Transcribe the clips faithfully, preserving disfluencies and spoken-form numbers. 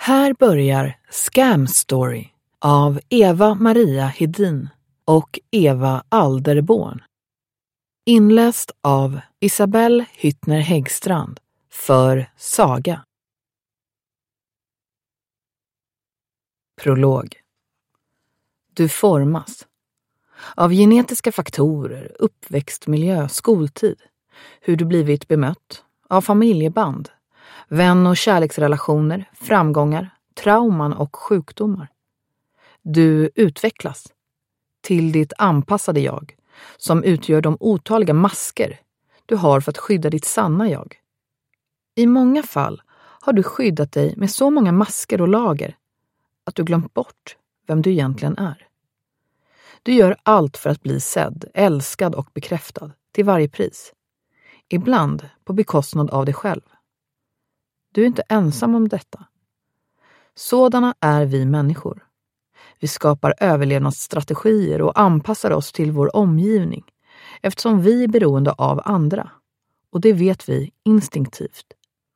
Här börjar Scam Story av Eva-Maria Hedin och Eva Alderborn. Inläst av Isabelle Hyttner Häggstrand för Saga. Prolog. Du formas av genetiska faktorer, uppväxtmiljö, skoltid, hur du blivit bemött, av familjeband, vän- och kärleksrelationer, framgångar, trauman och sjukdomar. Du utvecklas till ditt anpassade jag, som utgör de otaliga masker du har för att skydda ditt sanna jag. I många fall har du skyddat dig med så många masker och lager att du glömt bort vem du egentligen är. Du gör allt för att bli sedd, älskad och bekräftad till varje pris. Ibland på bekostnad av dig själv. Du är inte ensam om detta. Sådana är vi människor. Vi skapar överlevnadsstrategier och anpassar oss till vår omgivning eftersom vi är beroende av andra. Och det vet vi instinktivt.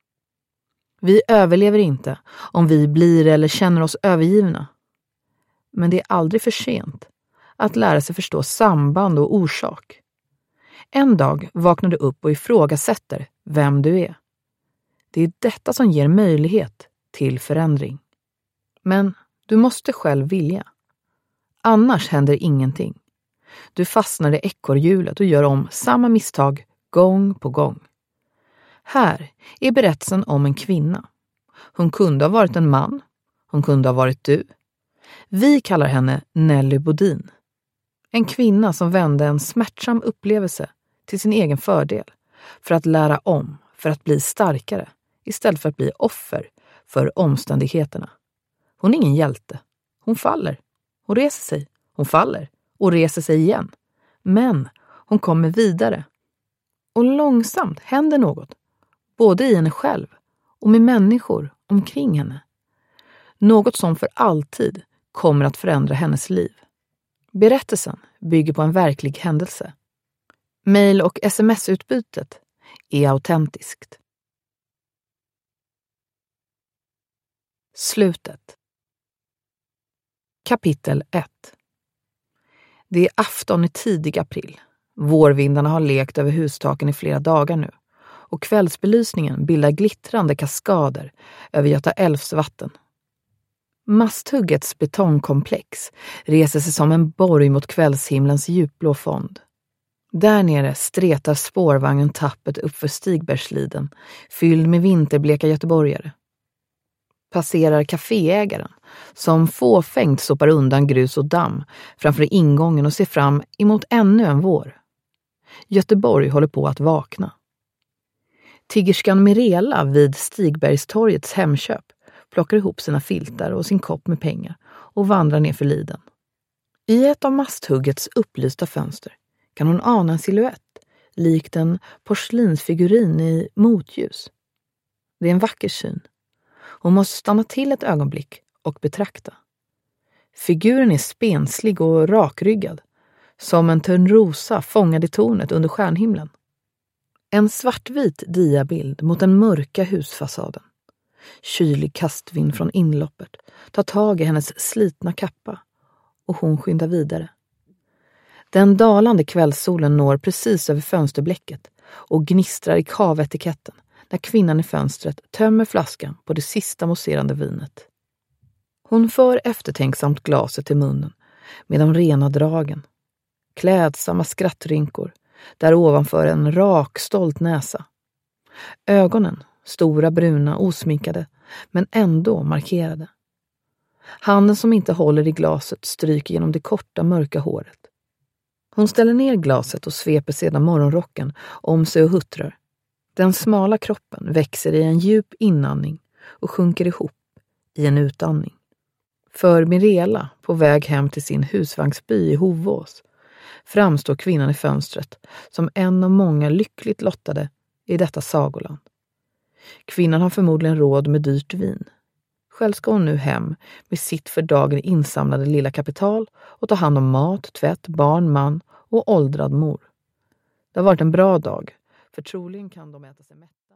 Vi överlever inte om vi blir eller känner oss övergivna. Men det är aldrig för sent att lära sig förstå samband och orsak. En dag vaknar du upp och ifrågasätter vem du är. Det är detta som ger möjlighet till förändring. Men du måste själv vilja. Annars händer ingenting. Du fastnar i ekorrhjulet och gör om samma misstag gång på gång. Här är berättelsen om en kvinna. Hon kunde ha varit en man. Hon kunde ha varit du. Vi kallar henne Nelly Bodin. En kvinna som vände en smärtsam upplevelse till sin egen fördel. För att lära om, för att bli starkare. Istället för att bli offer för omständigheterna. Hon är ingen hjälte. Hon faller. Hon reser sig. Hon faller. Och reser sig igen. Men hon kommer vidare. Och långsamt händer något. Både i henne själv och med människor omkring henne. Något som för alltid kommer att förändra hennes liv. Berättelsen bygger på en verklig händelse. Mail- och sms-utbytet är autentiskt. Slutet. Kapitel ett. Det är afton i tidig april. Vårvindarna har lekt över hustaken i flera dagar nu. Och kvällsbelysningen bildar glittrande kaskader över Göta älvs vatten. Masthuggets betongkomplex reser sig som en borg mot kvällshimlens djupblå fond. Där nere stretar spårvagnen tappet uppför Stigbergsliden, fylld med vinterbleka göteborgare. Passerar kaféägaren, som fåfängt sopar undan grus och damm framför ingången och ser fram emot ännu en vår. Göteborg håller på att vakna. Tiggerskan Mirela vid Stigbergstorgets hemköp plockar ihop sina filtar och sin kopp med pengar och vandrar ner för liden. I ett av masthuggets upplysta fönster kan hon ana en silhuett, likt en porslinsfigurin i motljus. Det är en vacker syn. Hon måste stanna till ett ögonblick och betrakta. Figuren är spenslig och rakryggad, som en törnrosa fångad i tornet under stjärnhimlen. En svartvit diabild mot den mörka husfasaden. Kylig kastvind från inloppet tar tag i hennes slitna kappa och hon skyndar vidare. Den dalande kvällssolen når precis över fönsterblecket och gnistrar i kavetiketten när kvinnan i fönstret tömmer flaskan på det sista mousserande vinet. Hon för eftertänksamt glaset till munnen med de rena dragen. Klädsamma skrattrynkor där ovanför en rak, stolt näsa. Ögonen, stora, bruna, osminkade, men ändå markerade. Handen som inte håller i glaset stryker genom det korta, mörka håret. Hon ställer ner glaset och sveper sedan morgonrocken om sig och huttrar. Den smala kroppen växer i en djup inandning och sjunker ihop i en utandning. För Mirela, på väg hem till sin husvagnsby i Hovås, framstår kvinnan i fönstret som en av många lyckligt lottade i detta sagoland. Kvinnan har förmodligen råd med dyrt vin. Själv ska hon nu hem med sitt för dagen insamlade lilla kapital och ta hand om mat, tvätt, barn, man och åldrad mor. Det har varit en bra dag, för troligen kan de äta sig mätt.